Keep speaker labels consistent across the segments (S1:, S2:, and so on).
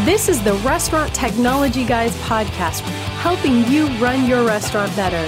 S1: This is the Restaurant Technology Guys podcast, helping you run your restaurant better.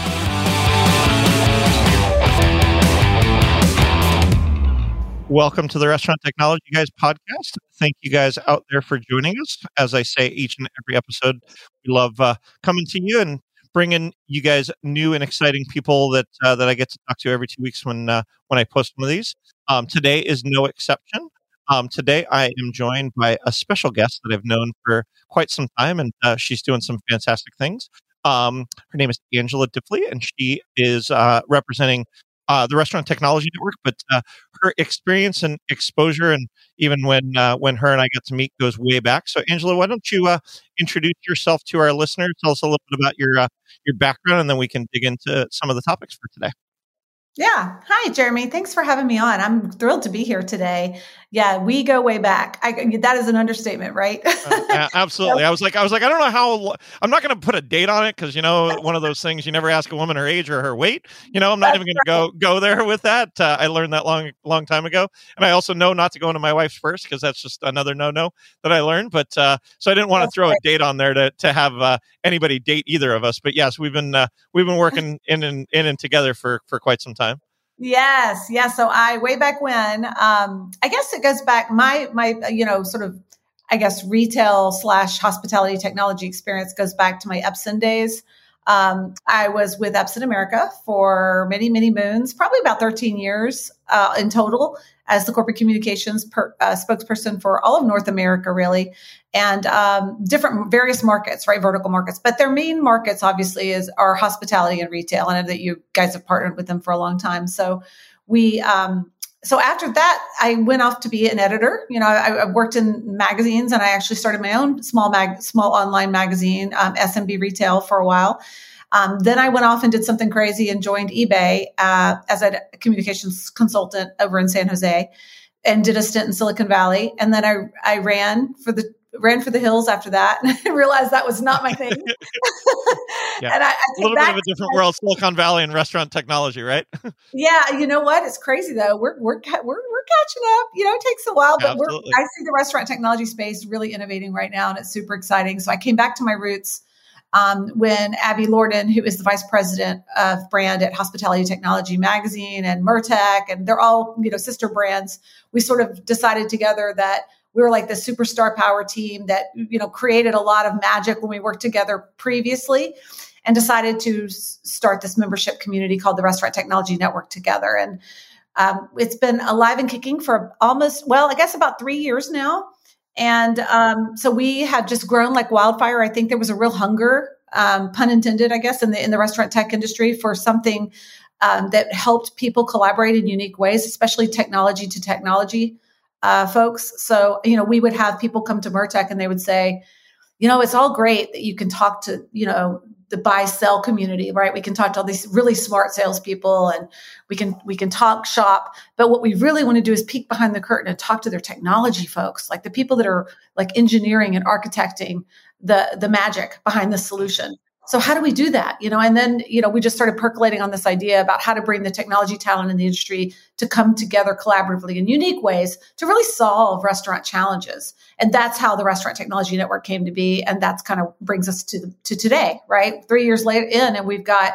S2: Welcome to the Restaurant Technology Guys podcast. Thank you guys out there for joining us. As I say each and every episode, we love coming to you and bringing you guys new and exciting people that I get to talk to every 2 weeks when I post one of these. Today is no exception. Today I am joined by a special guest that I've known for quite some time, and she's doing some fantastic things. Her name is Angela Diffley, and she is representing the Restaurant Technology Network, but her experience and exposure, and even when her and I got to meet, goes way back. So, Angela, why don't you introduce yourself to our listeners? Tell us a little bit about your background, and then we can dig into some of the topics for today.
S3: Yeah. Hi, Jeremy. Thanks for having me on. I'm thrilled to be here today. Yeah, we go way back. That is an understatement, right?
S2: Absolutely. I was like, I don't know how. I'm not going to put a date on it because one of those things you never ask a woman her age or her weight. I'm not even going to go there with that. I learned that long time ago, and I also know not to go into my wife's first because that's just another no that I learned. But so I didn't want to throw a date on there to have anybody date either of us. But yes, we've been working in and together for quite some time.
S3: Yes. Yeah. So way back when, I guess it goes back, my retail / hospitality technology experience goes back to my Epson days. I was with Epson America for many, many moons, probably about 13 years in total as the corporate communications spokesperson for all of North America, really, and various markets, right, vertical markets. But their main markets, obviously, are hospitality and retail. I know that you guys have partnered with them for a long time. So so after that, I went off to be an editor. I worked in magazines, and I actually started my own small online magazine, SMB Retail, for a while. Then I went off and did something crazy and joined eBay as a communications consultant over in San Jose, and did a stint in Silicon Valley. And then I ran for the hills after that, and I realized that was not my thing.
S2: Yeah. And a little bit of a different world, Silicon Valley and restaurant technology, right?
S3: Yeah, you know what? It's crazy though. We're catching up. It takes a while, but I see the restaurant technology space really innovating right now, and it's super exciting. So I came back to my roots when Abby Lorden, who is the vice president of brand at Hospitality Technology Magazine and Mertech, and they're all sister brands. We sort of decided together that we were like the superstar power team that, created a lot of magic when we worked together previously, and decided to start this membership community called the Restaurant Technology Network together. And it's been alive and kicking for about 3 years now. And so we have just grown like wildfire. I think there was a real hunger, pun intended, I guess, in the restaurant tech industry for something that helped people collaborate in unique ways, especially technology to technology folks. So, we would have people come to Mertech and they would say, it's all great that you can talk to, the buy-sell community, right? We can talk to all these really smart salespeople, and we can talk shop. But what we really want to do is peek behind the curtain and talk to their technology folks, like the people that are like engineering and architecting the magic behind the solution. So how do we do that? And then, we just started percolating on this idea about how to bring the technology talent in the industry to come together collaboratively in unique ways to really solve restaurant challenges. And that's how the Restaurant Technology Network came to be. And that's kind of brings us to today, right? 3 years later and we've got,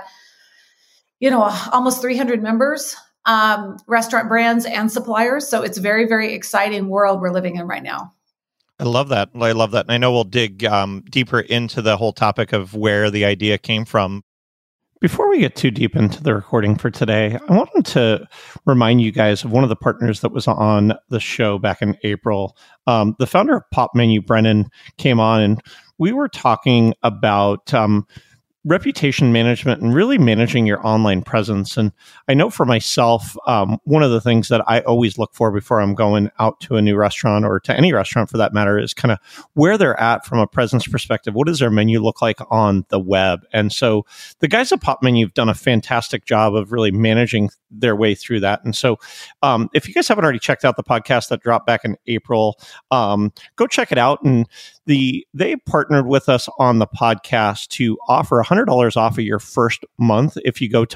S3: almost 300 members, restaurant brands and suppliers. So it's a very, very exciting world we're living in right now.
S2: I love that. And I know we'll dig deeper into the whole topic of where the idea came from. Before we get too deep into the recording for today, I wanted to remind you guys of one of the partners that was on the show back in April. The founder of Pop Menu, Brennan, came on, and we were talking about reputation management and really managing your online presence. And I know for myself, one of the things that I always look for before I'm going out to a new restaurant, or to any restaurant for that matter, is kind of where they're at from a presence perspective. What does their menu look like on the web? And so the guys at Pop Menu have done a fantastic job of really managing their way through that. And so if you guys haven't already checked out the podcast that dropped back in April, go check it out. And they partnered with us on the podcast to offer $100 off of your first month if you go to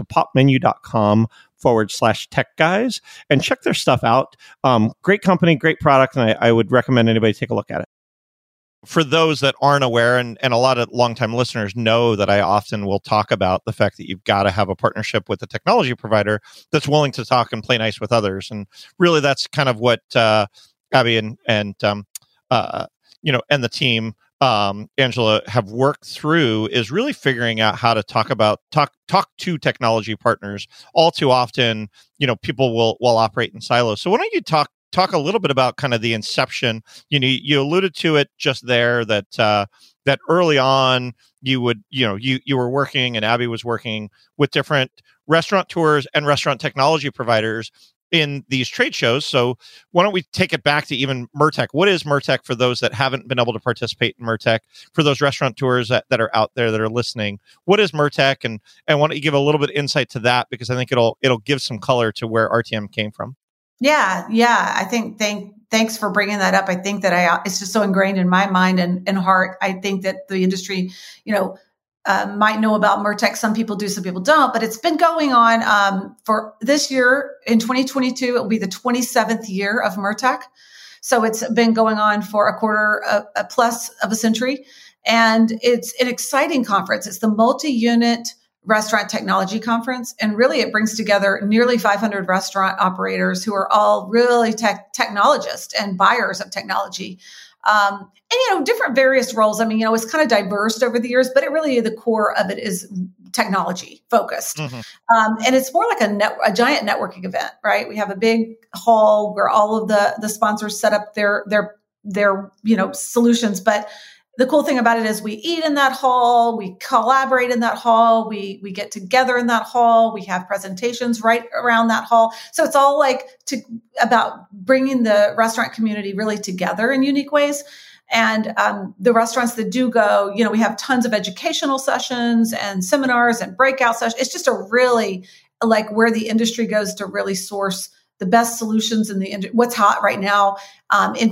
S2: popmenu.com/tech guys and check their stuff out. Great company, great product, and I would recommend anybody take a look at it. for those that aren't aware, and a lot of longtime listeners know that I often will talk about the fact that you've got to have a partnership with a technology provider that's willing to talk and play nice with others. And really, that's kind of what Abby and the team, Angela, have worked through, is really figuring out how to talk to technology partners. All too often, people will operate in silos. So why don't you talk a little bit about kind of the inception? You alluded to it just there, that early on you were working, and Abby was working with different restaurateurs and restaurant technology providers in these trade shows. So why don't we take it back to even MERTEC? What is MERTEC for those that haven't been able to participate in MERTEC? For those restaurateurs that are out there that are listening, what is MERTEC? And why don't you give a little bit of insight to that, because I think it'll give some color to where RTM came from.
S3: Yeah. I think thanks for bringing that up. I think that it's just so ingrained in my mind and heart. I think that the industry, might know about MERTEC. Some people do, some people don't, but it's been going on for this year. In 2022, it will be the 27th year of MERTEC. So it's been going on for a quarter plus of a century. And it's an exciting conference. It's the multi-unit restaurant technology conference. And really, it brings together nearly 500 restaurant operators who are all really technologists and buyers of technology. And, different various roles. I mean, it's kind of diverse over the years, but it really, the core of it is technology focused. Mm-hmm. And it's more like a giant networking event, right? We have a big hall where all of the sponsors set up their solutions. But the cool thing about it is we eat in that hall, we collaborate in that hall, we get together in that hall, we have presentations right around that hall. So it's all about bringing the restaurant community really together in unique ways. And the restaurants that do go, we have tons of educational sessions and seminars and breakout sessions. It's just a really where the industry goes to really source the best solutions in the what's hot right now. In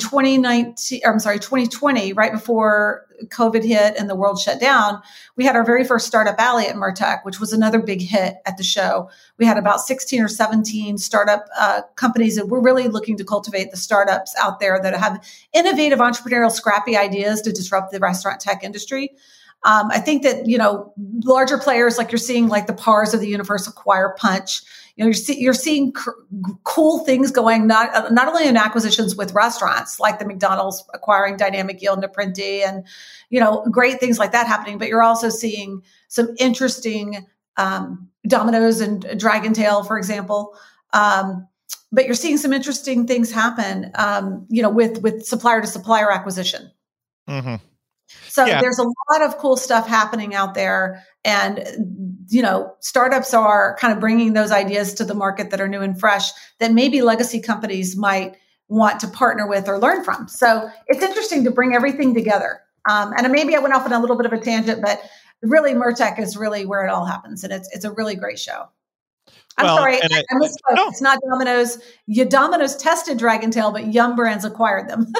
S3: 2020, right before COVID hit and the world shut down, we had our very first Startup Alley at MERTEC, which was another big hit at the show. We had about 16 or 17 startup companies that we're really looking to cultivate the startups out there that have innovative, entrepreneurial, scrappy ideas to disrupt the restaurant tech industry. I think that, larger players like you're seeing like the PARs of the universe acquire Punch. You're seeing cool things going, not only in acquisitions with restaurants like the McDonald's acquiring Dynamic Yield and Apprenti and, great things like that happening, but you're also seeing some interesting Domino's and Dragontail, for example. But you're seeing some interesting things happen, with supplier to supplier acquisition. Mm-hmm. So there's a lot of cool stuff happening out there. And, startups are kind of bringing those ideas to the market that are new and fresh that maybe legacy companies might want to partner with or learn from. So it's interesting to bring everything together. And maybe I went off on a little bit of a tangent, but really MERTEC is really where it all happens. And it's a really great show. I'm sorry, I misspoke. No. It's not Domino's. Domino's tested Dragontail, but Yum Brands acquired them.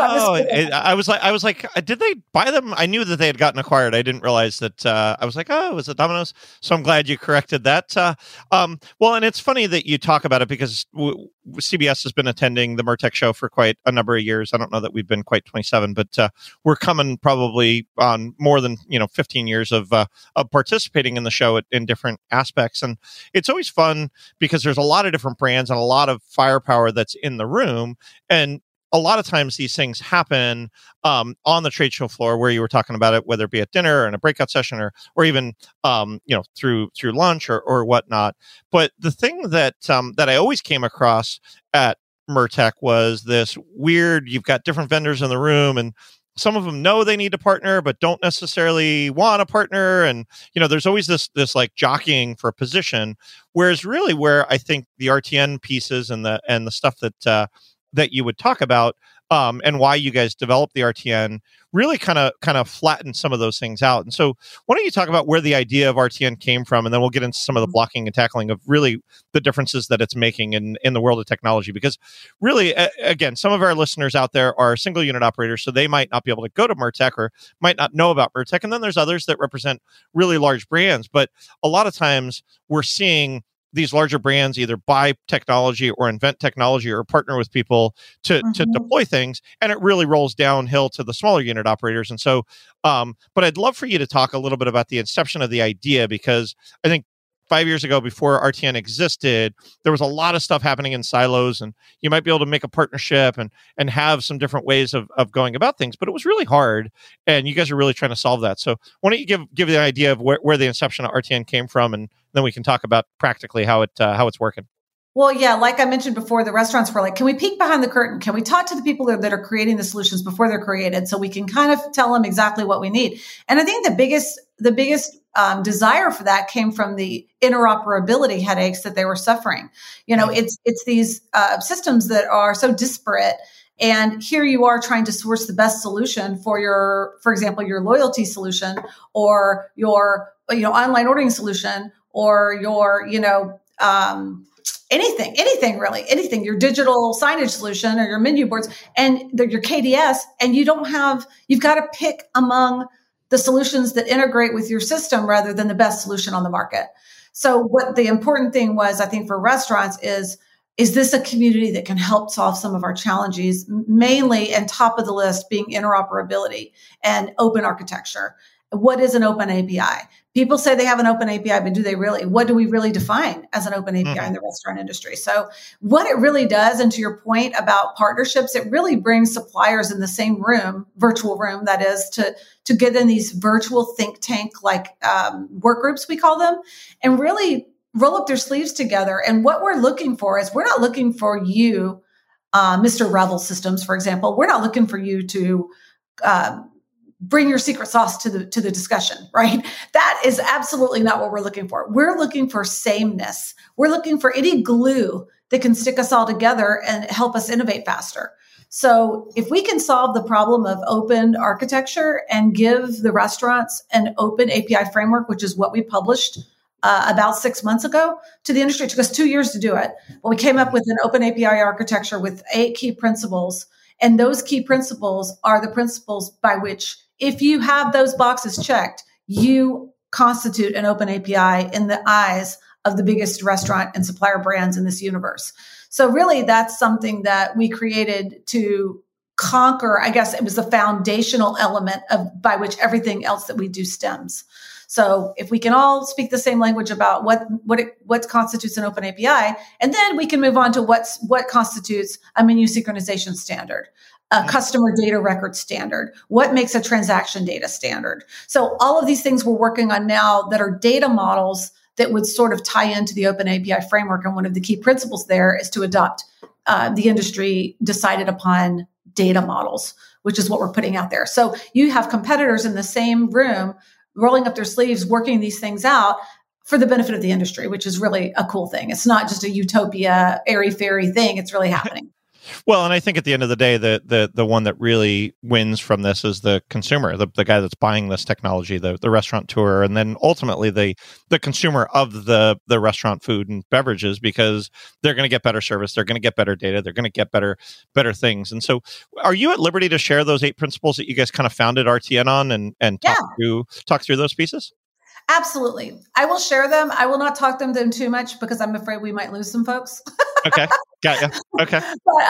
S2: I was like, did they buy them? I knew that they had gotten acquired. I didn't realize that. I was like, was it Domino's? So I'm glad you corrected that. Well, and it's funny that you talk about it because CBS has been attending the MERTEC show for quite a number of years. I don't know that we've been quite 27, but we're coming probably on more than 15 years of participating in the show in different aspects, and it's always fun because there's a lot of different brands and a lot of firepower that's in the room. And a lot of times these things happen on the trade show floor where you were talking about it, whether it be at dinner or in a breakout session or even, through lunch or whatnot. But the thing that I always came across at MERTEC was this weird, you've got different vendors in the room and some of them know they need to partner, but don't necessarily want to partner. And, there's always this like jockeying for a position. Whereas really where I think the RTN pieces and the stuff that you would talk about and why you guys developed the RTN really kind of flatten some of those things out. And so why don't you talk about where the idea of RTN came from, and then we'll get into some of the blocking and tackling of really the differences that it's making in the world of technology. Because really, again, some of our listeners out there are single unit operators, so they might not be able to go to MERTEC or might not know about MERTEC. And then there's others that represent really large brands. But a lot of times we're seeing these larger brands either buy technology or invent technology or partner with people to deploy things, and it really rolls downhill to the smaller unit operators. And so, but I'd love for you to talk a little bit about the inception of the idea, because I think 5 years ago, before RTN existed, there was a lot of stuff happening in silos, and you might be able to make a partnership and have some different ways of going about things, but it was really hard, and you guys are really trying to solve that. So why don't you give the idea of where the inception of RTN came from, and then we can talk about practically how it's working.
S3: Well, yeah, like I mentioned before, the restaurants were like, can we peek behind the curtain? Can we talk to the people that are creating the solutions before they're created, so we can kind of tell them exactly what we need? And I think the biggest desire for that came from the interoperability headaches that they were suffering. It's these systems that are so disparate. And here you are trying to source the best solution for example, your loyalty solution, or your, online ordering solution, or your, anything really, your digital signage solution or your menu boards and your KDS. And you've got to pick among the solutions that integrate with your system rather than the best solution on the market. So what the important thing was, I think, for restaurants is this a community that can help solve some of our challenges, mainly, and top of the list being interoperability and open architecture. What is an open API? People say they have an open API, but do they really? What do we really define as an open API in the restaurant industry? So what it really does, and to your point about partnerships, it really brings suppliers in the same room, virtual room, that is, to get in these virtual think tank like work groups, we call them, and really roll up their sleeves together. And what we're looking for is, we're not looking for you, Mr. Revel Systems, for example. We're not looking for you to bring your secret sauce to the discussion, right? That is absolutely not what we're looking for. We're looking for sameness. We're looking for any glue that can stick us all together and help us innovate faster. So if we can solve the problem of open architecture and give the restaurants an open API framework, which is what we published about 6 months ago to the industry. It took us 2 years to do it. But we came up with an open API architecture with 8 key principles. And those key principles are the principles by which, if you have those boxes checked, you constitute an open API in the eyes of the biggest restaurant and supplier brands in this universe. So really, that's something that we created to conquer. I guess it was the foundational element by which everything else that we do stems. So if we can all speak the same language about what constitutes an open API, and then we can move on to what constitutes a menu synchronization standard, a customer data record standard, what makes a transaction data standard. So all of these things we're working on now that are data models that would sort of tie into the open API framework. And one of the key principles there is to adopt the industry decided upon data models, which is what we're putting out there. So you have competitors in the same room rolling up their sleeves, working these things out for the benefit of the industry, which is really a cool thing. It's not just a utopia, airy-fairy thing. It's really happening.
S2: Well, and I think at the end of the day, the one that really wins from this is the consumer, the guy that's buying this technology, the restaurateur, and then ultimately the consumer of the restaurant food and beverages, because they're going to get better service, they're going to get better data, they're going to get better things. And so, are you at liberty to share those 8 principles that you guys kind of founded RTN on and talk through those pieces?
S3: Absolutely. I will share them. I will not talk them too much because I'm afraid we might lose some folks.
S2: Okay. Got you. Okay.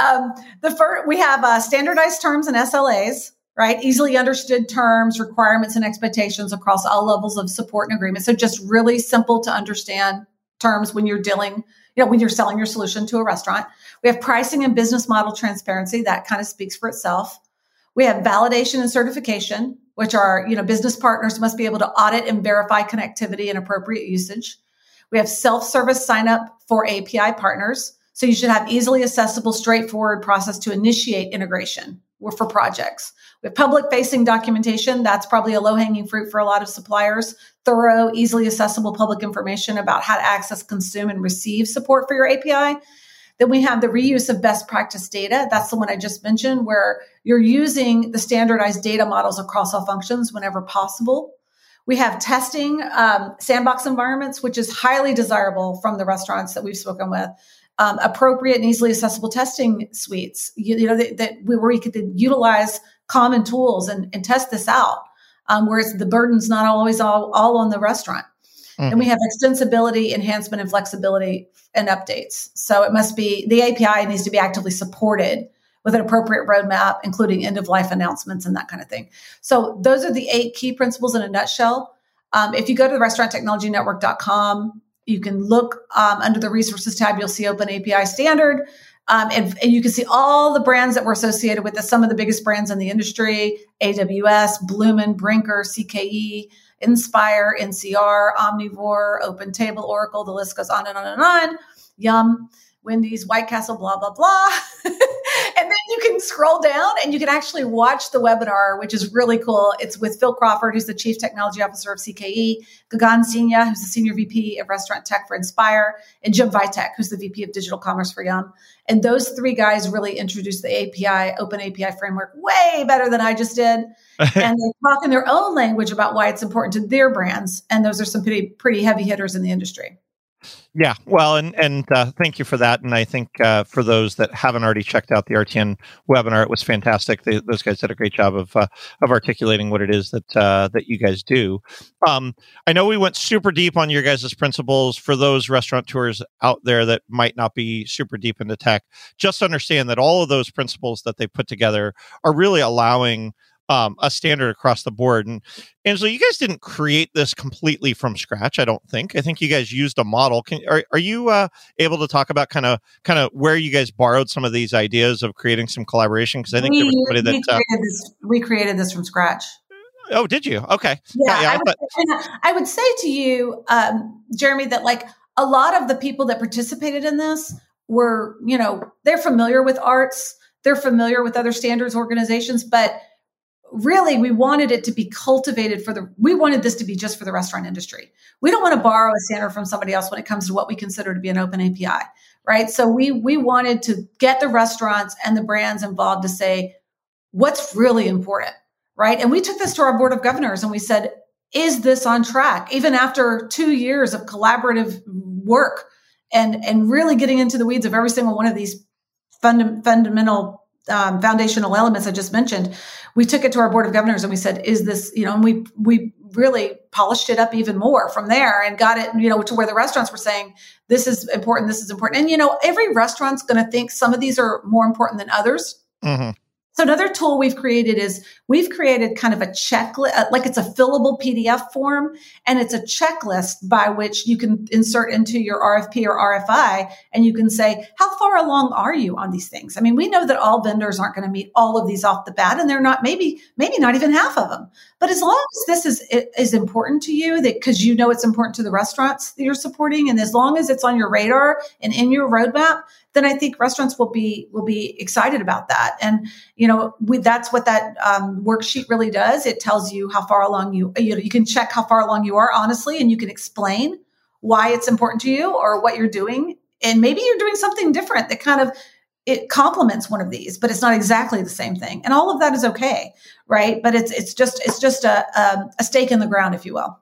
S3: But we have standardized terms and SLAs, right? Easily understood terms, requirements, and expectations across all levels of support and agreement. So just really simple to understand terms when you're dealing, when you're selling your solution to a restaurant. We have pricing and business model transparency. That kind of speaks for itself. We have validation and certification, which are, business partners must be able to audit and verify connectivity and appropriate usage. We have self-service sign up for API partners. So you should have easily accessible, straightforward process to initiate integration for projects. We have public-facing documentation. That's probably a low-hanging fruit for a lot of suppliers. Thorough, easily accessible public information about how to access, consume, and receive support for your API. Then we have the reuse of best practice data. That's the one I just mentioned, where you're using the standardized data models across all functions whenever possible. We have testing, sandbox environments, which is highly desirable from the restaurants that we've spoken with. Appropriate and easily accessible testing suites, where we could utilize common tools and test this out, whereas the burden's not always all on the restaurant. Mm-hmm. And we have extensibility, enhancement, and flexibility and updates. So it must be, the API needs to be actively supported with an appropriate roadmap, including end-of-life announcements and that kind of thing. So those are the 8 key principles in a nutshell. If you go to the restauranttechnologynetwork.com, you can look under the resources tab, you'll see Open API Standard. And you can see all the brands that were associated with this, some of the biggest brands in the industry: AWS, Bloomin', Brinker, CKE, Inspire, NCR, Omnivore, OpenTable, Oracle, the list goes on and on and on. Yum, Wendy's, White Castle, blah, blah, blah. And then you can scroll down and you can actually watch the webinar, which is really cool. It's with Phil Crawford, who's the Chief Technology Officer of CKE, Gagan Singh, who's the Senior VP of Restaurant Tech for Inspire, and Jim Vitek, who's the VP of Digital Commerce for Yum. And those 3 guys really introduced the API, Open API framework way better than I just did. And they talk in their own language about why it's important to their brands. And those are some pretty heavy hitters in the industry.
S2: Yeah, well, and thank you for that. And I think for those that haven't already checked out the RTN webinar, it was fantastic. Those guys did a great job of articulating what it is that you guys do. I know we went super deep on your guys' principles. For those restaurateurs out there that might not be super deep into tech, just understand that all of those principles that they put together are really allowing a standard across the board. And Angela, you guys didn't create this completely from scratch, I don't think. I think you guys used a model. Are you able to talk about kind of where you guys borrowed some of these ideas of creating some collaboration? Because I think there was somebody that
S3: we created this from scratch.
S2: Oh, did you? Okay.
S3: Yeah, I would say to you, Jeremy, that like a lot of the people that participated in this were, they're familiar with arts, they're familiar with other standards organizations, but really, we wanted it to be cultivated we wanted this to be just for the restaurant industry. We don't want to borrow a standard from somebody else when it comes to what we consider to be an open API, right? So we wanted to get the restaurants and the brands involved to say, what's really important, right? And we took this to our board of governors and we said, is this on track? Even after 2 years of collaborative work and really getting into the weeds of every single one of these fundamental foundational elements I just mentioned, we took it to our board of governors and we said, is this, and we really polished it up even more from there and got it, to where the restaurants were saying, this is important, this is important. And, every restaurant's going to think some of these are more important than others. Mm-hmm. So another tool we've created is we've created kind of a checklist, like it's a fillable PDF form, and it's a checklist by which you can insert into your RFP or RFI, and you can say, how far along are you on these things? I mean, we know that all vendors aren't going to meet all of these off the bat, and they're not, maybe not even half of them. But as long as this is important to you, that because it's important to the restaurants that you're supporting, and as long as it's on your radar and in your roadmap, then I think restaurants will be excited about that. And, that's what that worksheet really does. It tells you how far along you can check how far along you are, honestly, and you can explain why it's important to you or what you're doing. And maybe you're doing something different that it complements one of these, but it's not exactly the same thing. And all of that is okay, right? But it's just a stake in the ground, if you will.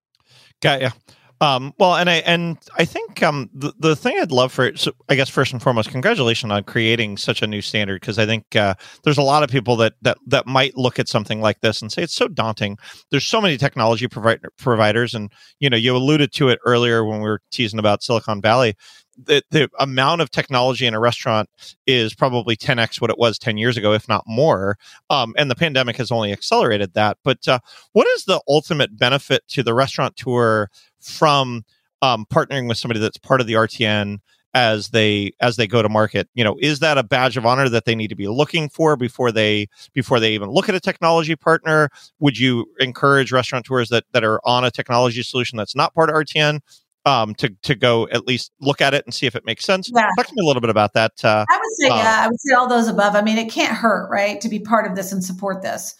S2: Got you. Well, and I think the thing I'd love so I guess first and foremost, congratulations on creating such a new standard, because I think there's a lot of people that might look at something like this and say it's so daunting. There's so many technology providers, and you alluded to it earlier when we were teasing about Silicon Valley. The amount of technology in a restaurant is probably 10x what it was 10 years ago, if not more. And the pandemic has only accelerated that. But what is the ultimate benefit to the restaurateur from partnering with somebody that's part of the RTN as they go to market? Is that a badge of honor that they need to be looking for before they even look at a technology partner? Would you encourage restaurateurs that are on a technology solution that's not part of RTN to go at least look at it and see if it makes sense? Yeah. Talk to me a little bit about that.
S3: I would say all those above. I mean, it can't hurt, right, to be part of this and support this.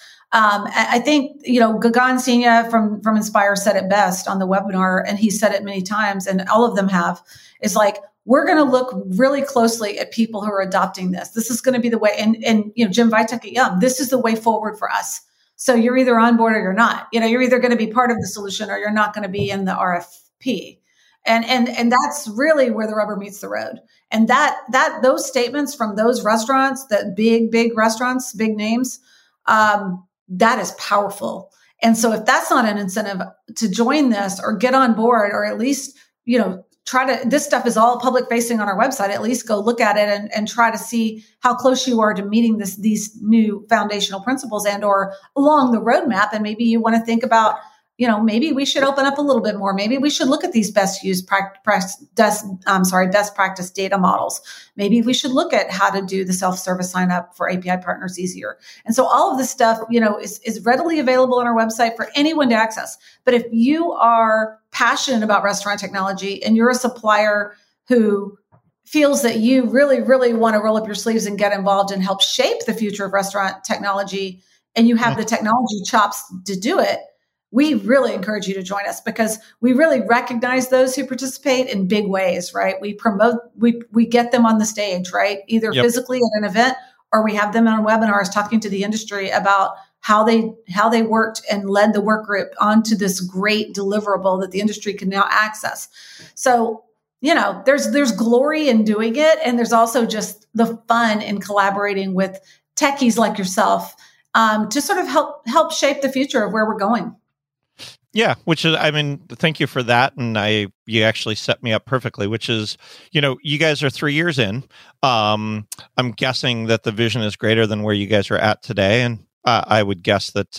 S3: I think, Gagan Singh from Inspire said it best on the webinar, and he said it many times, and all of them have, is like, we're going to look really closely at people who are adopting this. This is going to be the way, and Jim Vitek at Yum, this is the way forward for us. So you're either on board or you're not. You're either going to be part of the solution or you're not going to be in the RFP. And that's really where the rubber meets the road. And that those statements from those restaurants, that big restaurants, big names, that is powerful. And so if that's not an incentive to join this or get on board, or at least, this stuff is all public facing on our website, at least go look at it and try to see how close you are to meeting these new foundational principles and or along the roadmap. And maybe you want to think about, maybe we should open up a little bit more. Maybe we should look at these best practice data models. Maybe we should look at how to do the self-service sign up for API partners easier. And so all of this stuff, is readily available on our website for anyone to access. But if you are passionate about restaurant technology and you're a supplier who feels that you really, really want to roll up your sleeves and get involved and help shape the future of restaurant technology, and you have the technology chops to do it, we really encourage you to join us, because we really recognize those who participate in big ways, right? We promote, we get them on the stage, right? Either physically at an event, or we have them on webinars talking to the industry about how they worked and led the work group onto this great deliverable that the industry can now access. So, there's glory in doing it. And there's also just the fun in collaborating with techies like yourself to sort of help shape the future of where we're going.
S2: Yeah, which is, thank you for that. And you actually set me up perfectly, which is, you guys are 3 years in. I'm guessing that the vision is greater than where you guys are at today. And I would guess that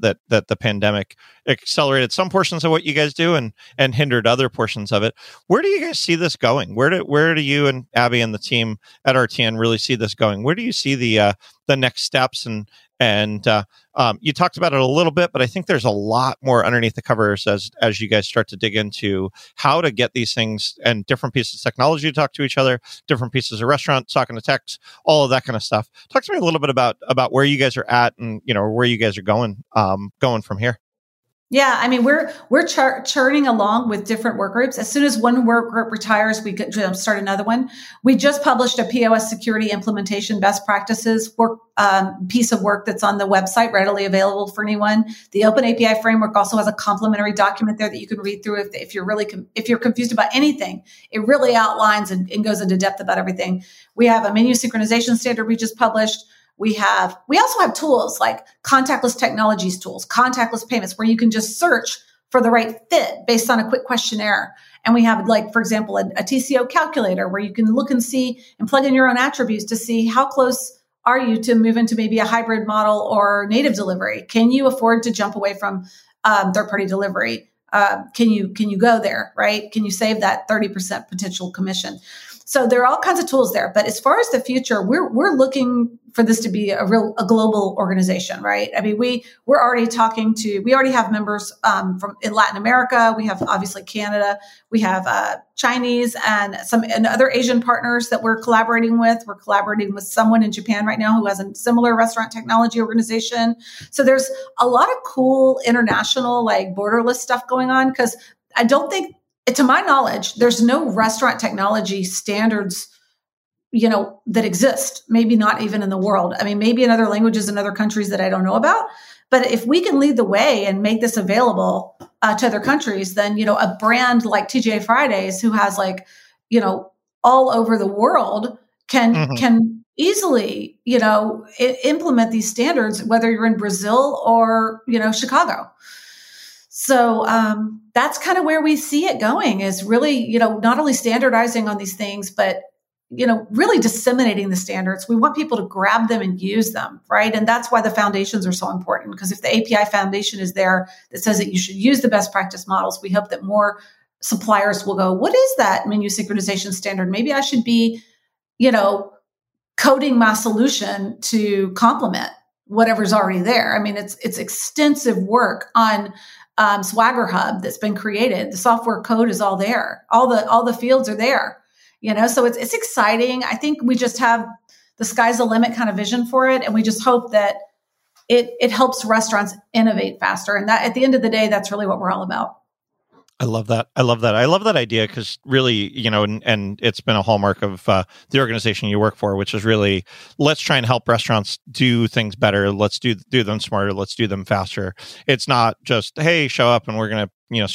S2: the pandemic accelerated some portions of what you guys do and hindered other portions of it. Where do you guys see this going? Where do you and Abby and the team at RTN really see this going? Where do you see the next steps? And you talked about it a little bit, but I think there's a lot more underneath the covers as you guys start to dig into how to get these things and different pieces of technology to talk to each other, different pieces of restaurants talking to techs, all of that kind of stuff. Talk to me a little bit about where you guys are at and where you guys are going from here.
S3: Yeah, we're churning along with different work groups. As soon as one work group retires, we could start another one. We just published a POS security implementation best practices piece of work that's on the website, readily available for anyone. The Open API framework also has a complimentary document there that you can read through if you're really if you're confused about anything. It really outlines and goes into depth about everything. We have a menu synchronization standard we just published. We also have tools like contactless technologies tools, contactless payments, where you can just search for the right fit based on a quick questionnaire. And we have, for example, a TCO calculator where you can look and see and plug in your own attributes to see how close are you to move into maybe a hybrid model or native delivery. Can you afford to jump away from third-party delivery? Can you go there, right? Can you save that 30% potential commission? So there are all kinds of tools there. But as far as the future, we're looking for this to be a global organization, right? We already have members in Latin America. We have obviously Canada. We have Chinese and other Asian partners that we're collaborating with. We're collaborating with someone in Japan right now who has a similar restaurant technology organization. So there's a lot of cool international, borderless stuff going on, because I don't think, to my knowledge, there's no restaurant technology standards, that exist. Maybe not even in the world. Maybe in other languages in other countries that I don't know about. But if we can lead the way and make this available to other countries, then, a brand like TGI Fridays, who has all over the world, can easily, implement these standards, whether you're in Brazil or, Chicago. So that's kind of where we see it going, is really, not only standardizing on these things, but, really disseminating the standards. We want people to grab them and use them, right? And that's why the foundations are so important, because if the API foundation is there that says that you should use the best practice models, we hope that more suppliers will go, what is that menu synchronization standard? Maybe I should be, coding my solution to complement whatever's already there. It's extensive work on Swagger Hub that's been created. The software code is all there. All the fields are there, so it's exciting. I think we just have the sky's the limit kind of vision for it. And we just hope that it helps restaurants innovate faster. And that at the end of the day, that's really what we're all about.
S2: I love that. I love that idea, because really, and it's been a hallmark of the organization you work for, which is really, let's try and help restaurants do things better. Let's do them smarter. Let's do them faster. It's not just, hey, show up and we're going to, serve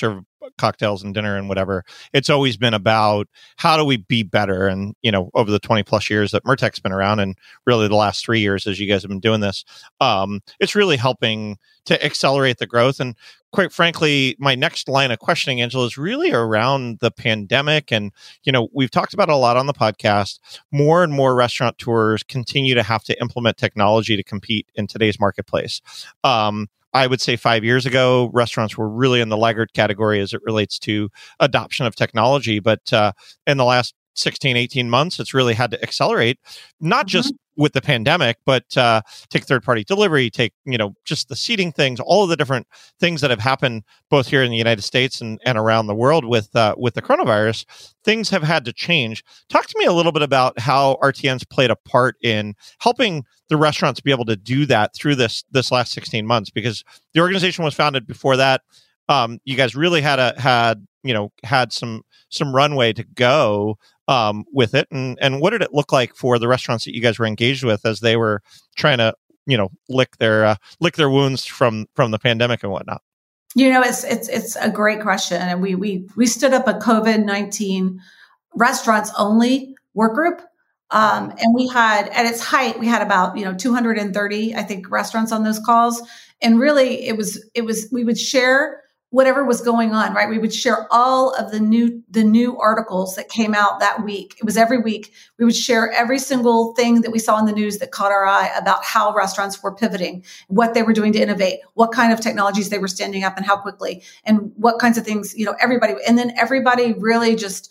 S2: cocktails and dinner and whatever. It's always been about how do we be better? And, over the 20 plus years that Murtek's been around, and really the last 3 years as you guys have been doing this, it's really helping to accelerate the growth. And quite frankly, my next line of questioning, Angela, is really around the pandemic. And, we've talked about it a lot on the podcast. More and more restaurateurs continue to have to implement technology to compete in today's marketplace. I would say 5 years ago, restaurants were really in the laggard category as it relates to adoption of technology. But in the last 16, 18 months, it's really had to accelerate, not just with the pandemic, but take third-party delivery, take, just the seating things, all of the different things that have happened both here in the United States and around the world with the coronavirus. Things have had to change. Talk to me a little bit about how RTN's played a part in helping the restaurants be able to do that through this last 16 months, because the organization was founded before that. You guys really had some runway to go with it, and what did it look like for the restaurants that you guys were engaged with as they were trying to lick their wounds from the pandemic and whatnot?
S3: It's a great question, and we stood up a COVID-19 restaurants only work group. And we had, at its height, we had about, 230, I think, restaurants on those calls. And really we would share whatever was going on, right? We would share all of the new articles that came out that week. It was every week. We would share every single thing that we saw in the news that caught our eye about how restaurants were pivoting, what they were doing to innovate, what kind of technologies they were standing up and how quickly, and what kinds of things, everybody. And then everybody really just,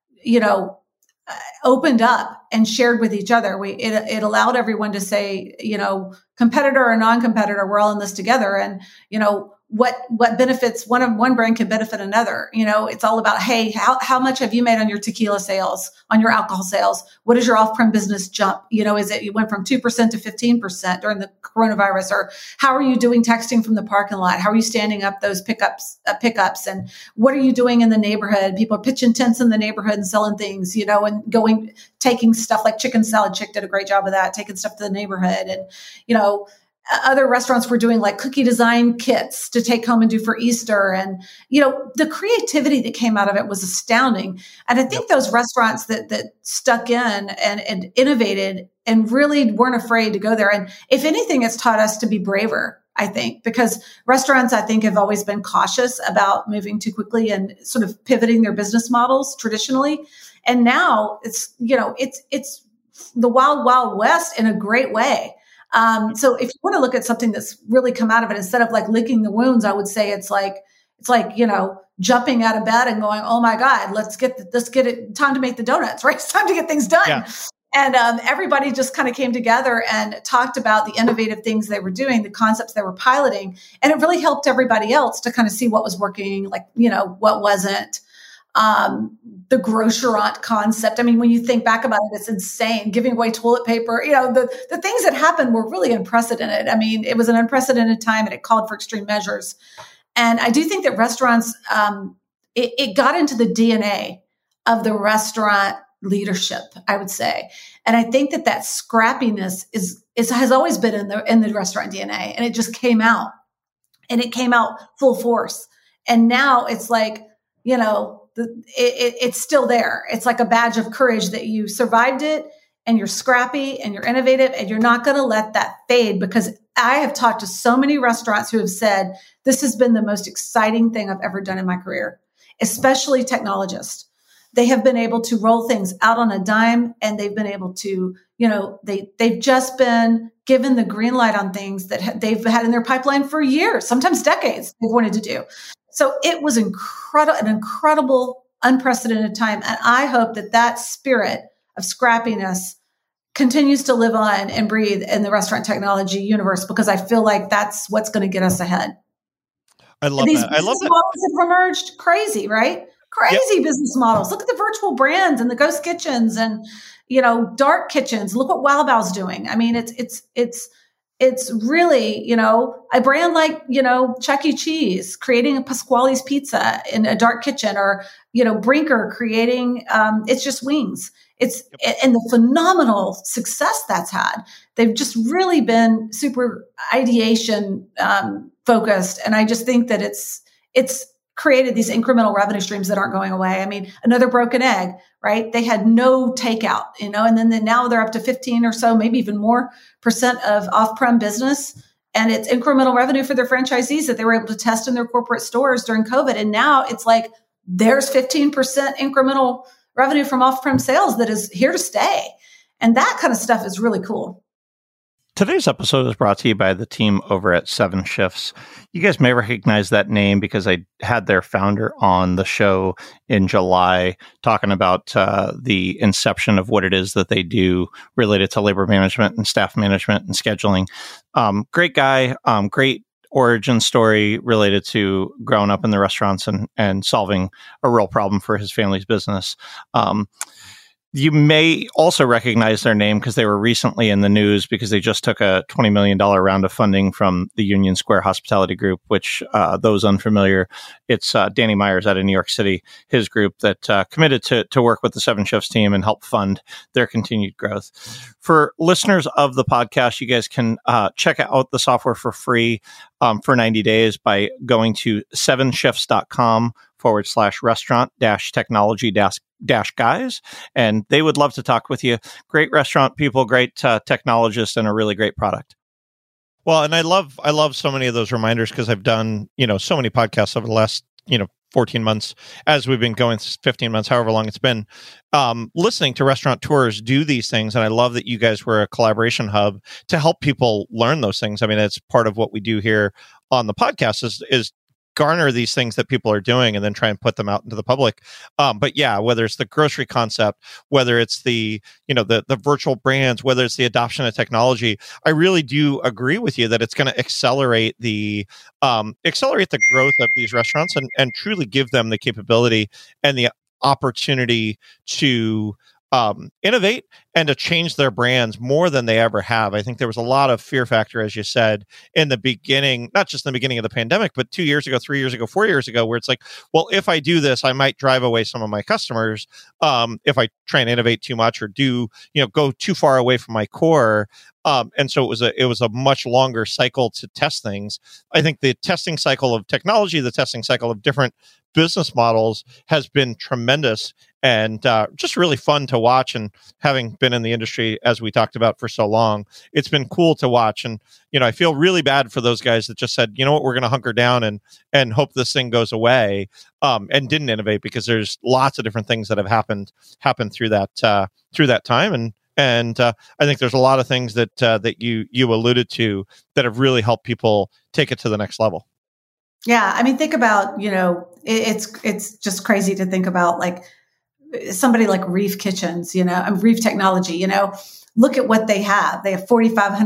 S3: opened up and shared with each other. It allowed everyone to say, competitor or non-competitor, we're all in this together. And, what benefits one brand can benefit another. It's all about, hey, how much have you made on your tequila sales, on your alcohol sales? What is your off-prem business jump? Is it you went from 2% to 15% during the coronavirus? Or how are you doing texting from the parking lot? How are you standing up those pickups? And what are you doing in the neighborhood? People are pitching tents in the neighborhood and selling things, and taking stuff like Chicken Salad Chick did a great job of that, taking stuff to the neighborhood. And, other restaurants were doing like cookie design kits to take home and do for Easter. And, the creativity that came out of it was astounding. And I think those restaurants that stuck in and innovated and really weren't afraid to go there. And if anything, it's taught us to be braver, I think, because restaurants, I think, have always been cautious about moving too quickly and sort of pivoting their business models traditionally. And now it's the wild, wild west in a great way. So if you want to look at something that's really come out of it, instead of like licking the wounds, I would say it's like, jumping out of bed and going, oh my God, let's get it. Time to make the donuts, right? It's time to get things done. Yeah. And everybody just kind of came together and talked about the innovative things they were doing, the concepts they were piloting. And it really helped everybody else to kind of see what was working, what wasn't. The grocerant concept. I mean, when you think back about it, it's insane. Giving away toilet paper, the things that happened were really unprecedented. I mean, it was an unprecedented time and it called for extreme measures. And I do think that restaurants, it got into the DNA of the restaurant leadership, I would say. And I think that scrappiness has always been in the restaurant DNA, and it just came out, and it came out full force. And now it's like, it's still there. It's like a badge of courage that you survived it, and you're scrappy and you're innovative, and you're not going to let that fade, because I have talked to so many restaurants who have said, this has been the most exciting thing I've ever done in my career, especially technologists. They have been able to roll things out on a dime, and they've been able to, they've just been given the green light on things that they've had in their pipeline for years, sometimes decades, they've wanted to do. So it was an incredible, unprecedented time. And I hope that spirit of scrappiness continues to live on and breathe in the restaurant technology universe, because I feel like that's what's going to get us ahead.
S2: I love that. I love that.
S3: Models have emerged. Crazy, right? Crazy business models. Look at the virtual brands and the ghost kitchens and, dark kitchens. Look what Wow Bao's doing. I mean, it's really, a brand like, Chuck E. Cheese creating a Pasquale's Pizza in a dark kitchen, or, Brinker creating, It's Just Wings. And the phenomenal success that's had. They've just really been super ideation focused. And I just think that it's created these incremental revenue streams that aren't going away. I mean, another broken egg, right? They had no takeout, and then now they're up to 15 or so, maybe even more % of off-prem business. And it's incremental revenue for their franchisees that they were able to test in their corporate stores during COVID. And now it's like, there's 15% incremental revenue from off-prem sales that is here to stay. And that kind of stuff is really cool.
S2: Today's episode is brought to you by the team over at 7 Shifts. You guys may recognize that name because I had their founder on the show in July talking about the inception of what it is that they do related to labor management and staff management and scheduling. Great guy, great origin story related to growing up in the restaurants and solving a real problem for his family's business. You may also recognize their name because they were recently in the news because they just took a $20 million round of funding from the Union Square Hospitality Group, which those unfamiliar, it's Danny Myers out of New York City, his group that committed to work with the 7 Shifts team and help fund their continued growth. For listeners of the podcast, you guys can check out the software for free for 90 days by going to 7shifts.com/restaurant-technology-guys. And they would love to talk with you. Great restaurant people, great technologists, and a really great product. Well, and I love so many of those reminders because I've done, so many podcasts over the last, 14 months as we've been going, 15 months, however long it's been, listening to restaurateurs do these things. And I love that you guys were a collaboration hub to help people learn those things. I mean, it's part of what we do here on the podcast is garner these things that people are doing and then try and put them out into the public. But yeah, whether it's the grocery concept, whether it's the virtual brands, whether it's the adoption of technology, I really do agree with you that it's going to accelerate the growth of these restaurants and truly give them the capability and the opportunity to innovate and to change their brands more than they ever have. I think there was a lot of fear factor, as you said, in the beginning, not just in the beginning of the pandemic, but 2 years ago, 3 years ago, 4 years ago, where it's like, well, if I do this, I might drive away some of my customers if I try and innovate too much or go too far away from my core. And so it was a much longer cycle to test things. I think the testing cycle of technology, the testing cycle of different business models has been tremendous and just really fun to watch. And having been in the industry, as we talked about, for so long, it's been cool to watch. And, I feel really bad for those guys that just said, you know what, we're going to hunker down and hope this thing goes away and didn't innovate, because there's lots of different things that have happened through that time. And I think there's a lot of things that you alluded to that have really helped people take it to the next level.
S3: Yeah. I mean, think about, it's just crazy to think about like somebody like Reef Kitchens, Reef Technology, look at what they have. They have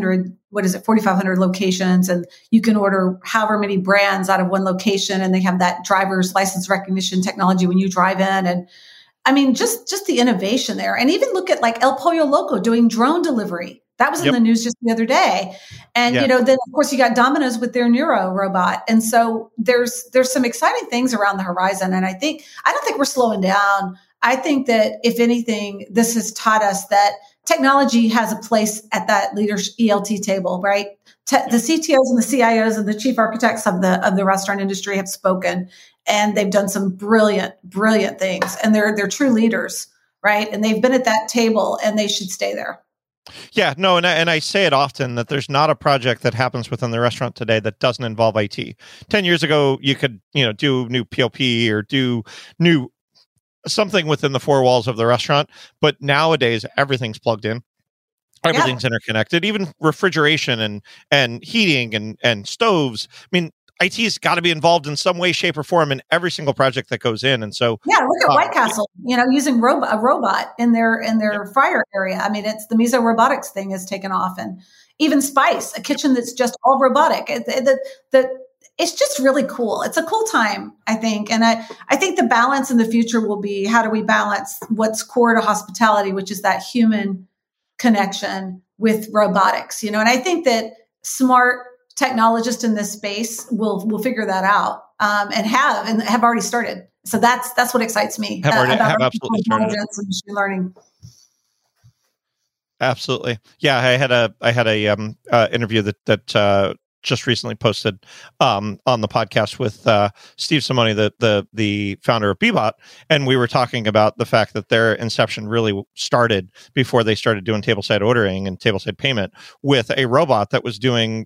S3: 4,500 locations, and you can order however many brands out of one location. And they have that driver's license recognition technology when you drive in. And I mean, just the innovation there. And even look at like El Pollo Loco doing drone delivery. That was in the news just the other day. And, then of course you got Domino's with their Neuro robot. And so there's some exciting things around the horizon. And I don't think we're slowing down. I think that if anything, this has taught us that technology has a place at that leadership ELT table, right? The CTOs and the CIOs and the chief architects of the restaurant industry have spoken, and they've done some brilliant things, and they're true leaders, right? And they've been at that table, and they should stay there.
S2: Yeah, no, and I say it often that there's not a project that happens within the restaurant today that doesn't involve IT. 10 years ago, you could, do new POP or do new something within the four walls of the restaurant, but nowadays everything's plugged in. Everything's interconnected, even refrigeration and heating and stoves. I mean, IT's got to be involved in some way, shape, or form in every single project that goes in. And so,
S3: look at White Castle, using a robot in their fryer area. I mean, it's the Miso Robotics thing has taken off, and even Spice, a kitchen that's just all robotic. It's just really cool. It's a cool time, I think. And I think the balance in the future will be, how do we balance what's core to hospitality, which is that human connection, with robotics, and I think that smart technologists in this space will figure that out, and have already started. So that's what excites me
S2: about
S3: artificial intelligence and machine learning.
S2: Absolutely. Yeah. I had a interview that just recently posted on the podcast with Steve Simoni, the founder of Bebot, and we were talking about the fact that their inception really started before they started doing tableside ordering and tableside payment with a robot that was doing,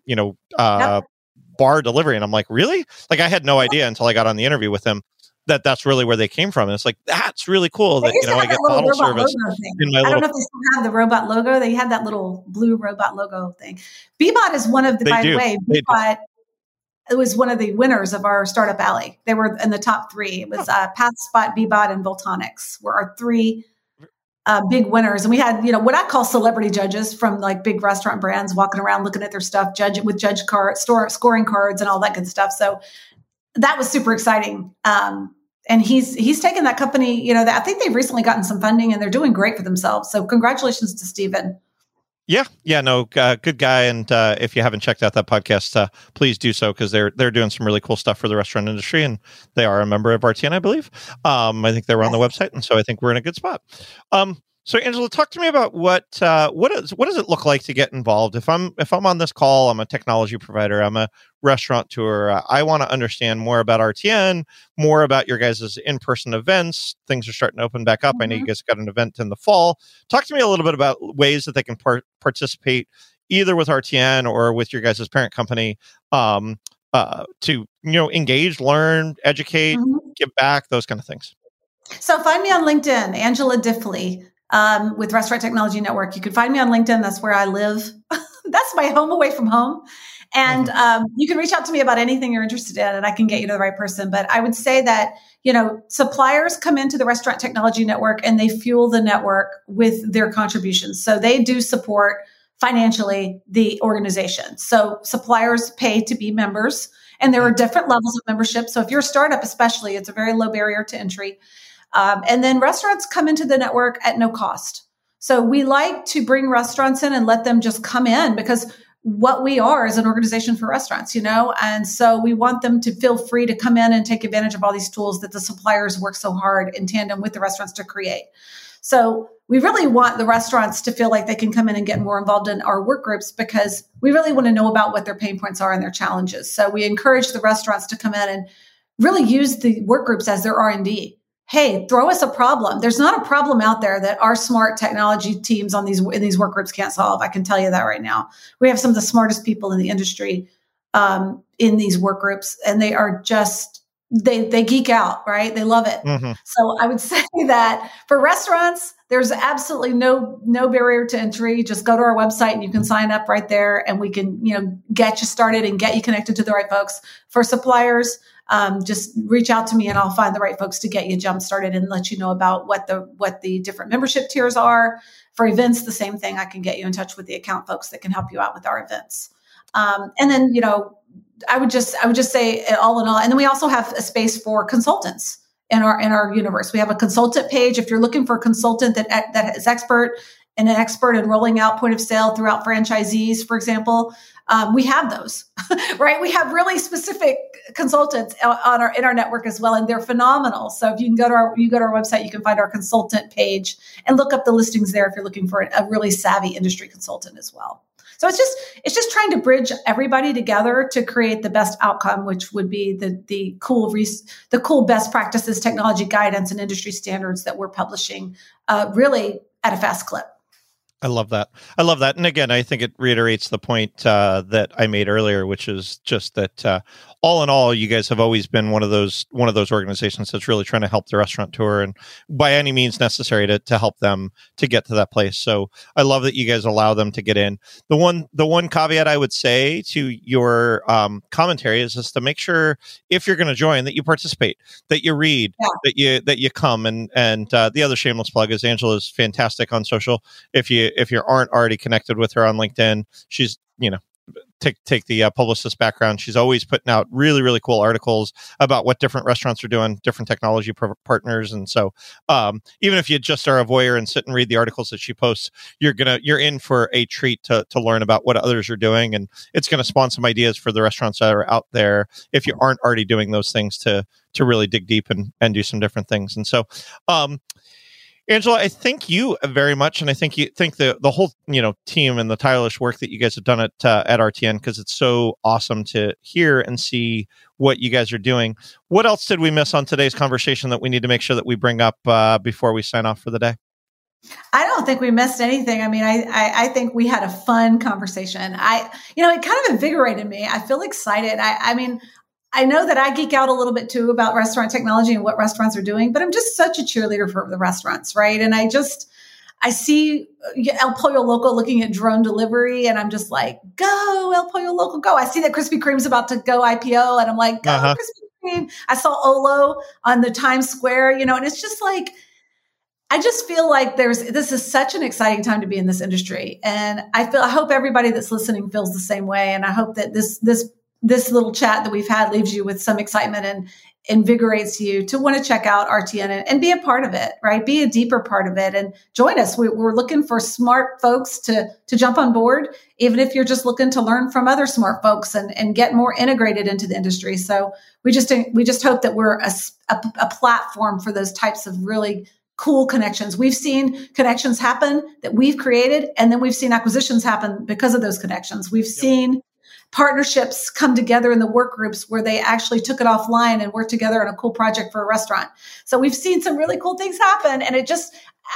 S2: bar delivery. And I'm like, really? Like, I had no idea until I got on the interview with him that's really where they came from. And it's like, that's really cool that, I get bottle service in my
S3: I don't know if they still have the robot logo. They had that little blue robot logo thing. Bebot is one of the, by the way, Bebot, it was one of the winners of our Startup Alley. They were in the top 3. It was PathSpot, Bebot, and Voltonics were our 3 big winners. And we had, what I call celebrity judges from like big restaurant brands walking around looking at their stuff, judging with judge cards, scoring cards and all that good stuff. So that was super exciting. And he's taken that company, I think they've recently gotten some funding and they're doing great for themselves. So congratulations to Stephen.
S2: Yeah, good guy. And if you haven't checked out that podcast, please do so, because they're doing some really cool stuff for the restaurant industry, and they are a member of RTN, I believe. I think they were on the website, and so I think we're in a good spot. So Angela, talk to me about what does it look like to get involved? If I'm on this call, I'm a technology provider, I'm a restaurateur, I want to understand more about RTN, more about your guys' in-person events. Things are starting to open back up. Mm-hmm. I know you guys got an event in the fall. Talk to me a little bit about ways that they can participate either with RTN or with your guys' parent company to engage, learn, educate, give back, those kind of things.
S3: So find me on LinkedIn, Angela Diffley. With Restaurant Technology Network. You can find me on LinkedIn. That's where I live. That's my home away from home. And you can reach out to me about anything you're interested in, and I can get you to the right person. But I would say that, suppliers come into the Restaurant Technology Network and they fuel the network with their contributions. So they do support financially the organization. So suppliers pay to be members, and there are different levels of membership. So if you're a startup, especially, it's a very low barrier to entry. And then restaurants come into the network at no cost. So we like to bring restaurants in and let them just come in, because what we are is an organization for restaurants, and so we want them to feel free to come in and take advantage of all these tools that the suppliers work so hard in tandem with the restaurants to create. So we really want the restaurants to feel like they can come in and get more involved in our work groups, because we really want to know about what their pain points are and their challenges. So we encourage the restaurants to come in and really use the work groups as their R&D. Hey, throw us a problem. There's not a problem out there that our smart technology teams in these work groups can't solve. I can tell you that right now. We have some of the smartest people in the industry in these work groups, and they are just, they geek out, right? They love it. Mm-hmm. So I would say that for restaurants, there's absolutely no barrier to entry. Just go to our website and you can sign up right there, and we can, get you started and get you connected to the right folks. For suppliers, just reach out to me and I'll find the right folks to get you jump started and let you know about what the different membership tiers are. For events, the same thing. I can get you in touch with the account folks that can help you out with our events. And then, I would just say all in all, and then we also have a space for consultants in our universe. We have a consultant page. If you're looking for a consultant that is expert in rolling out point of sale throughout franchisees, for example, we have those, right? We have really specific consultants in our network as well, and they're phenomenal. So if you go to our website, you can find our consultant page and look up the listings there if you're looking for a really savvy industry consultant as well. So it's just trying to bridge everybody together to create the best outcome, which would be the cool best practices, technology guidance, and industry standards that we're publishing really at a fast clip.
S2: I love that. And again, I think it reiterates the point that I made earlier, which is just that all in all, you guys have always been one of those organizations that's really trying to help the restaurateur and by any means necessary to help them to get to that place. So I love that you guys allow them to get in. The one caveat I would say to your commentary is just to make sure if you're going to join that you participate, that you read, that you come, and the other shameless plug is Angela's fantastic on social. If you aren't already connected with her on LinkedIn, she's, take the publicist background. She's always putting out really, really cool articles about what different restaurants are doing, different technology partners. And so even if you just are a voyeur and sit and read the articles that she posts, you're in for a treat to learn about what others are doing. And it's going to spawn some ideas for the restaurants that are out there, if you aren't already doing those things, to really dig deep and do some different things. And so, Angela, I thank you very much, and I think the whole team and the tireless work that you guys have done at RTN, because it's so awesome to hear and see what you guys are doing. What else did we miss on today's conversation that we need to make sure that we bring up before we sign off for the day?
S3: I don't think we missed anything. I mean, I think we had a fun conversation. It kind of invigorated me. I feel excited. I mean, I know that I geek out a little bit too about restaurant technology and what restaurants are doing, but I'm just such a cheerleader for the restaurants, right? And I see El Pollo Loco looking at drone delivery, and I'm just like, go El Pollo Loco, go. I see that Krispy Kreme's about to go IPO, and I'm like, go Krispy Kreme. I saw Olo on the Times Square, and it's just like, I just feel like this is such an exciting time to be in this industry. And I hope everybody that's listening feels the same way. And I hope that this little chat that we've had leaves you with some excitement and invigorates you to want to check out RTN and be a part of it, right? Be a deeper part of it and join us. We're looking for smart folks to jump on board, even if you're just looking to learn from other smart folks and get more integrated into the industry. So we just hope that we're a platform for those types of really cool connections. We've seen connections happen that we've created, and then we've seen acquisitions happen because of those connections. We've seen partnerships come together in the work groups where they actually took it offline and worked together on a cool project for a restaurant. So we've seen some really cool things happen. And it just,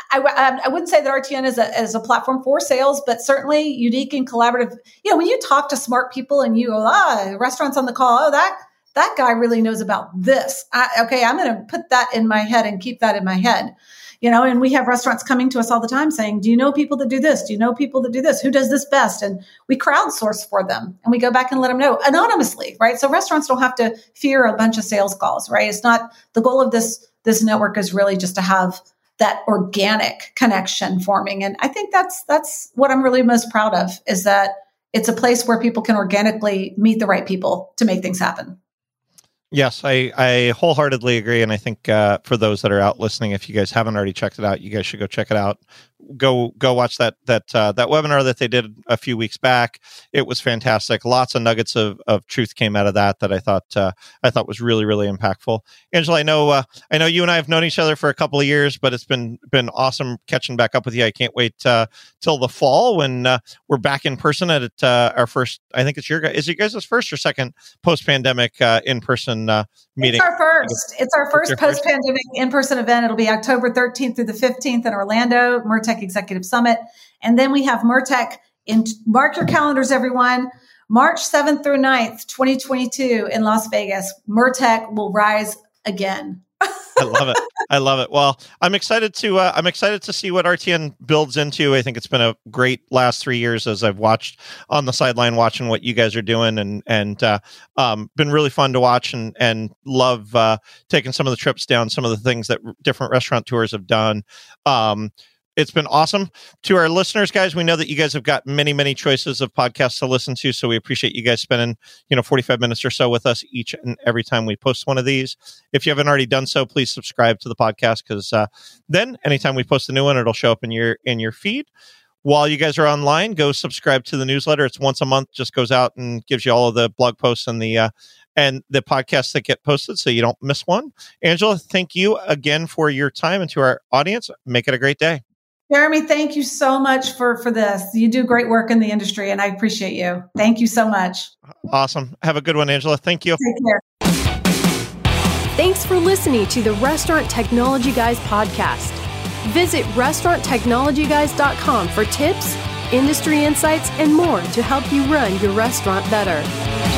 S3: I wouldn't say that RTN is a platform for sales, but certainly unique and collaborative. When you talk to smart people and you go, restaurants on the call, that guy really knows about this. I'm going to put that in my head and keep that in my head. And we have restaurants coming to us all the time saying, do you know people that do this? Do you know people that do this? Who does this best? And we crowdsource for them and we go back and let them know anonymously, right? So restaurants don't have to fear a bunch of sales calls, right? It's not the goal of this network is really just to have that organic connection forming. And I think that's what I'm really most proud of, is that it's a place where people can organically meet the right people to make things happen.
S2: Yes, I wholeheartedly agree. And I think for those that are out listening, if you guys haven't already checked it out, you guys should go check it out. Go watch that webinar that they did a few weeks back. It was fantastic. Lots of nuggets of truth came out of that I thought was really, really impactful. Angela, I know you and I have known each other for a couple of years, but it's been awesome catching back up with you. I can't wait till the fall when we're back in person at our first. I think it's is you guys' first or second post-pandemic in-person meeting?
S3: It's our first post-pandemic in-person event. It'll be October 13th through the 15th in Orlando, Mertech Executive Summit. And then we have Mertech mark your calendars, everyone. March 7th through 9th, 2022 in Las Vegas. Mertech will rise again.
S2: I love it. Well, I'm excited to see what RTN builds into. I think it's been a great last 3 years as I've watched on the sideline, watching what you guys are doing, and been really fun to watch and love taking some of the trips down, some of the things that different restaurateurs have done. It's been awesome. To our listeners, guys, we know that you guys have got many, many choices of podcasts to listen to. So we appreciate you guys spending, 45 minutes or so with us each and every time we post one of these. If you haven't already done so, please subscribe to the podcast, because then anytime we post a new one, it'll show up in your feed. While you guys are online, go subscribe to the newsletter. It's once a month, just goes out and gives you all of the blog posts and the podcasts that get posted, so you don't miss one. Angela, thank you again for your time, and to our audience, make it a great day.
S3: Jeremy, thank you so much for this. You do great work in the industry, and I appreciate you. Thank you so much.
S2: Awesome. Have a good one, Angela. Thank you.
S3: Take care.
S1: Thanks for listening to the Restaurant Technology Guys podcast. Visit restauranttechnologyguys.com for tips, industry insights, and more to help you run your restaurant better.